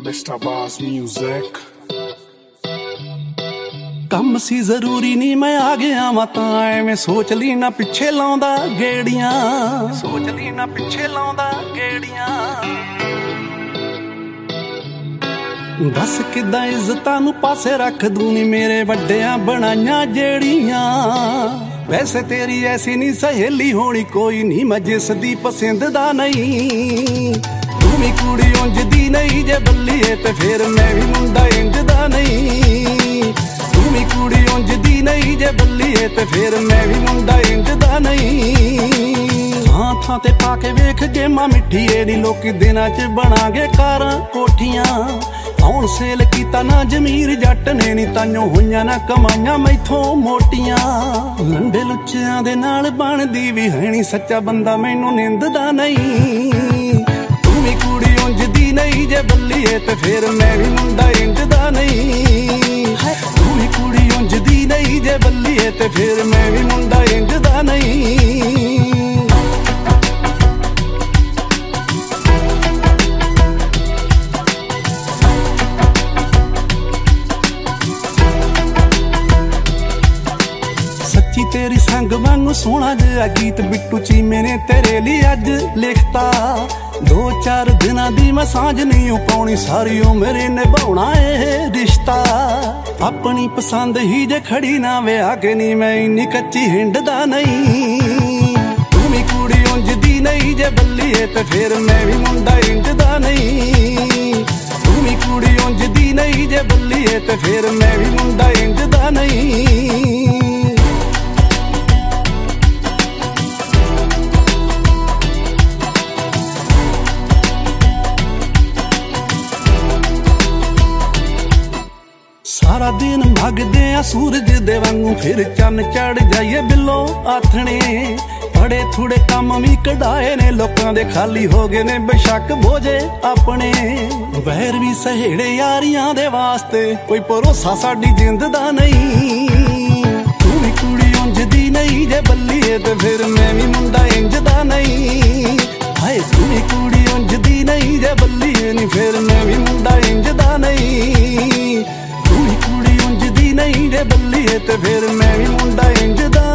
Mr. Boss Music। ਕੰਮ ਸੀ ਜ਼ਰੂਰੀ ਨਹੀਂ ਮੈਂ ਆ ਗਿਆ ਵਾਂ ਤਾਂ ਐਵੇਂ ਸੋਚ ਲਈ ਨਾ ਪਿੱਛੇ ਲਾਉਂਦਾ ਗੇੜੀਆਂ ਦੱਸ ਕਿੱਦਾਂ ਇੱਜ਼ਤਾਂ ਨੂੰ ਪਾਸੇ ਰੱਖ ਦੂੰ ਨੀ ਮੇਰੇ ਵੱਡਿਆਂ ਬਣਾਈਆਂ ਜਿਹੜੀਆਂ। ਵੈਸੇ ਤੇਰੀ ਐਸੀ ਨਹੀਂ ਸਹੇਲੀ ਹੋਣੀ ਕੋਈ ਨਹੀਂ ਮੈਂ ਜਿਸ ਦੀ ਪਸੰਦ ਦਾ ਨਹੀਂ। ਤੂੰ ਵੀ ਕੁੜੀ ਉਂਝ ਦੀ ਨਹੀਂ ਜੇ ਬੱਲੀਏ ਤੇ ਫਿਰ ਮੈਂ ਵੀ ਮੁੰਡਾ ਇੰਝ ਦਾ ਨਹੀਂ। ਤੂੰ ਵੀ ਕੁੜੀ ਉਂਝ ਦੀ ਨਹੀਂ ਜੇ ਬੱਲੀਏ ਤੇ ਫਿਰ ਮੈਂ ਵੀ ਮੁੰਡਾ ਇੰਝ ਦਾ ਨਹੀਂ। ਥਾਂ ਥਾਂ ਤੇ ਪਾ ਕੇ ਵੇਖ ਗੇਮਾਂ ਮਿੱਠੀਏ ਨੀ ਲੋਕੀ ਦਿਨਾਂ 'ਚ ਬਣਾਗੇ ਕਾਰਾਂ ਕੋਠੀਆਂ। ਹੁਣ ਸੇਲ ਕੀਤਾ ਨਾ ਜ਼ਮੀਰ ਜੱਟ ਨੇ ਨੀ ਤਾਈਓ ਹੋਈਆਂ ਨਾ ਕਮਾਈਆਂ ਮੈਥੋਂ ਮੋਟੀਆਂ। ਲੰਡੇ ਲੁੱਚਿਆਂ ਦੇ ਨਾਲ ਬਣਦੀ ਵੀ ਹੈ ਨੀ ਸੱਚਾ ਬੰਦਾ ਮੈਨੂੰ ਨਿੰਦਦਾ ਨਹੀਂ। ਤੂੰ ਵੀ ਕੁੜੀ ਉਂਝ ਦੀ ਨਹੀਂ ਜੇ ਬੱਲੀਏ ਤੇ ਫਿਰ ਮੈਂ ਵੀ ਮੁੰਡਾ ਇੰਝ ਦਾ ਨਹੀਂ। ਤੂੰ ਵੀ ਕੁੜੀ ਉਂਝ ਦੀ ਨਹੀਂ ਜੇ ਬੱਲੀਏ ਤੇ ਫਿਰ ਮੈਂ ਵੀ ਮੁੰਡਾ ਇੰਝ ਦਾ ਨਹੀਂ। ਸੱਚੀ ਤੇਰੀ ਸੰਗ ਵਾਂਗੂ ਸੋਹਣਾ ਜਿਹਾ ਗੀਤ ਬਿੱਟੂ ਚੀਮੇ ਨੇ ਤੇਰੇ ਲਈ ਅੱਜ ਲਿਖਤਾ। 2-4 ਦਿਨਾਂ ਦੀ ਮੈਂ ਸਾਂਝ ਨਹੀਂ ਪਾਉਣੀ ਸਾਰੀ ਉਮਰ ਨਿਭਾਉਣਾ ਇਹ ਰਿਸ਼ਤਾ। ਆਪਣੀ ਪਸੰਦ ਹੀ ਜੇ ਖੜੀ ਨਾ ਵਿਆਹ ਕੇ ਨਹੀਂ ਮੈਂ ਇੰਨੀ ਕੱਚੀ ਹਿੰਡਦਾ ਨਹੀਂ। ਤੂੰ ਵੀ ਕੁੜੀ ਉਂਝ ਦੀ ਨਹੀਂ ਜੇ ਬੱਲੀਏ ਤੇ ਫਿਰ ਮੈਂ ਵੀ ਮੁੰਡਾ ਇੰਝ ਦਾ ਨਹੀਂ। ਤੂੰ ਵੀ ਕੁੜੀ ਉਂਝ ਦੀ ਨਹੀਂ ਜੇ ਬੱਲੀਏ ਤੇ ਫਿਰ ਮੈਂ ਵੀ ਮੁੰਡਾ ਇੰਝ ਦਾ ਨਹੀਂ। ਸਾਰਾ ਦਿਨ ਮੰਗਦੇ ਆ ਸੂਰਜ ਦੇ ਵਾਂਗੂ ਫਿਰ ਚੰਨ ਚੜ ਜਾਈਏ ਬਿੱਲੋਂ ਆਥਣੇ। ਬੜੇ ਥੋੜੇ ਕੰਮ ਵੀ ਕਢਾਏ ਨੇ ਲੋਕਾਂ ਦੇ ਖਾਲੀ ਹੋ ਗਏ ਨੇ ਬੇਸ਼ੱਕ ਬੋਝੇ ਆਪਣੇ। ਵੈਰ ਵੀ ਸਹੇੜੇ ਯਾਰੀਆਂ ਦੇ ਵਾਸਤੇ ਕੋਈ ਭਰੋਸਾ ਸਾਡੀ ਜਿੰਦ ਦਾ ਨਹੀਂ। ਤੂੰ ਵੀ ਕੁੜੀ ਉਂਝ ਦੀ ਨਹੀਂ ਜੇ ਬੱਲੀਏ ਤੇ ਫਿਰ ਮੈਂ ਵੀ ਮੁੰਡਾ ਇੰਝ ਦਾ ਨਹੀਂ। ਹਾਏ ਤੂੰ ਵੀ ਕੁੜੀ ਉਂਝ ਦੀ ਨਹੀਂ ਜੇ ਬੱਲੀਏ ਨੀ ਫਿਰ ਮੈਂ ਵੀ ਮੁੰਡਾ ਇੰਝ ਦਾ ਨਹੀਂ। ਤੂੰ ਵੀ ਕੁੜੀ ਉਂਝ ਦੀ ਨਹੀਂ ਜੇ ਬੱਲੀਏ ਤੇ ਫਿਰ ਮੈਂ ਵੀ ਮੁੰਡਾ ਇੰਝ ਦਾ